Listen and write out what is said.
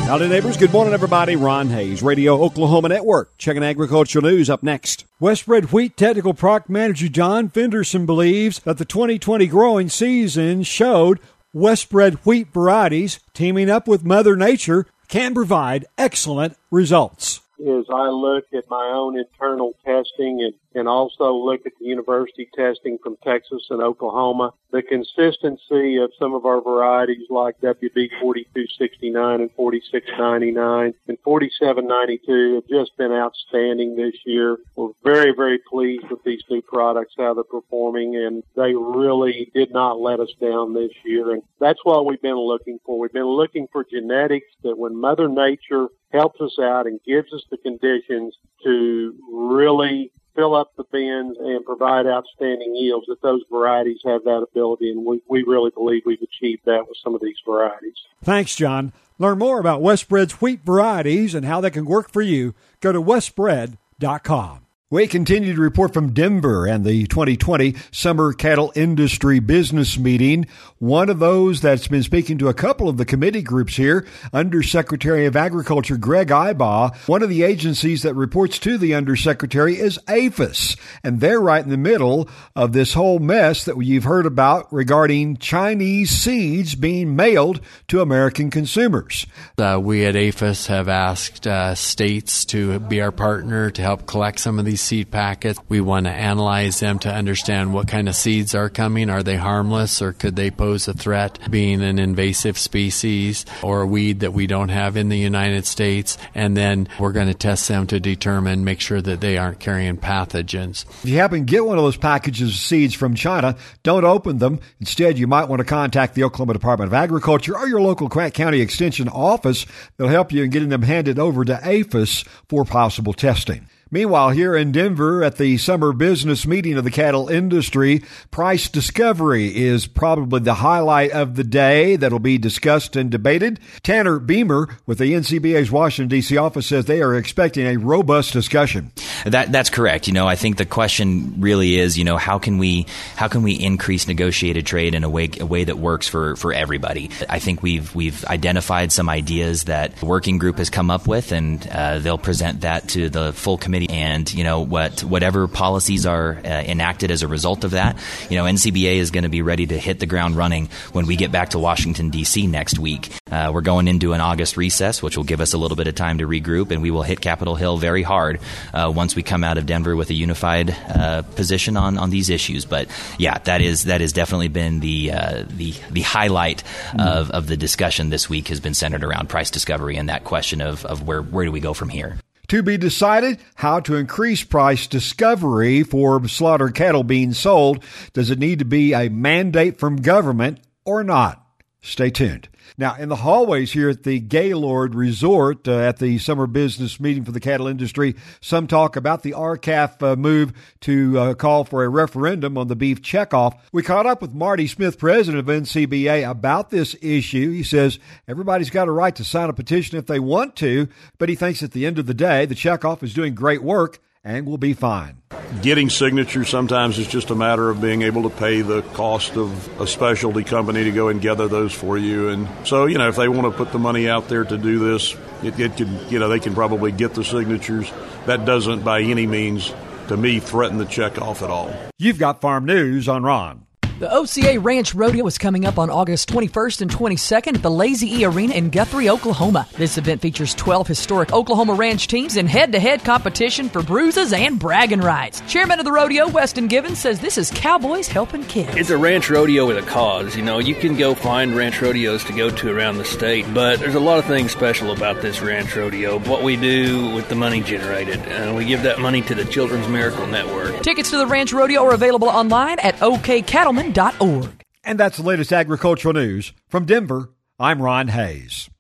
Howdy, neighbors. Good morning, everybody. Ron Hayes, Radio Oklahoma Network. Checking agricultural news up next. Westbred Wheat Technical Product Manager John Fenderson believes that the 2020 growing season showed Westbred wheat varieties teaming up with Mother Nature can provide excellent results. As I look at my own internal testing and also look at the university testing from Texas and Oklahoma, the consistency of some of our varieties like WB 4269 and 4699 and 4792 have just been outstanding this year. We're very, very pleased with these new products, how they're performing, and they really did not let us down this year. And that's what we've been looking for. We've been looking for genetics that when Mother Nature helps us out and gives us the conditions to really fill up the bins and provide outstanding yields, that those varieties have that ability, and we really believe we've achieved that with some of these varieties. Thanks, John. Learn more about Westbred's wheat varieties and how they can work for you. Go to westbred.com. We continue to report from Denver and the 2020 Summer Cattle Industry Business Meeting. One of those that's been speaking to a couple of the committee groups here, Undersecretary of Agriculture Greg Ibaugh. One of the agencies that reports to the Undersecretary is APHIS, and they're right in the middle of this whole mess that you've heard about regarding Chinese seeds being mailed to American consumers. We at APHIS have asked states to be our partner to help collect some of these seed packets. We want to analyze them to understand what kind of seeds are coming. Are they harmless, or could they pose a threat, being an invasive species or a weed that we don't have in the United States? And then we're going to test them to determine, make sure that they aren't carrying pathogens. If you happen to get one of those packages of seeds from China, don't open them. Instead, you might want to contact the Oklahoma Department of Agriculture or your local county extension office. They'll help you in getting them handed over to APHIS for possible testing. Meanwhile, here in Denver at the summer business meeting of the cattle industry, price discovery is probably the highlight of the day that'll be discussed and debated. Tanner Beamer with the NCBA's Washington, D.C. office says they are expecting a robust discussion. That's correct. I think the question really is, how can we increase negotiated trade in a way that works for everybody? I think we've identified some ideas that the working group has come up with, and they'll present that to the full committee. And whatever policies are enacted as a result of that, NCBA is going to be ready to hit the ground running when we get back to Washington, D.C. next week. We're going into an August recess, which will give us a little bit of time to regroup, and we will hit Capitol Hill very hard once we come out of Denver with a unified position on these issues. But yeah, that is definitely been the highlight of the discussion this week has been centered around price discovery and that question of where do we go from here. To be decided how to increase price discovery for slaughtered cattle being sold. Does it need to be a mandate from government or not? Stay tuned. Now, in the hallways here at the Gaylord Resort at the summer business meeting for the cattle industry, some talk about the RCAF move to call for a referendum on the beef checkoff. We caught up with Marty Smith, president of NCBA, about this issue. He says everybody's got a right to sign a petition if they want to, but he thinks at the end of the day, the checkoff is doing great work and will be fine. Getting signatures sometimes is just a matter of being able to pay the cost of a specialty company to go and gather those for you. And so, if they want to put the money out there to do this, it could, they can probably get the signatures. That doesn't by any means, to me, threaten the checkoff at all. You've got Farm News on Ron. The OCA Ranch Rodeo is coming up on August 21st and 22nd at the Lazy E Arena in Guthrie, Oklahoma. This event features 12 historic Oklahoma ranch teams in head-to-head competition for bruises and bragging rights. Chairman of the rodeo, Weston Givens, says this is cowboys helping kids. It's a ranch rodeo with a cause. You can go find ranch rodeos to go to around the state, but there's a lot of things special about this ranch rodeo. What we do with the money generated, we give that money to the Children's Miracle Network. Tickets to the ranch rodeo are available online at okcattleman.org. And that's the latest agricultural news. From Denver, I'm Ron Hayes.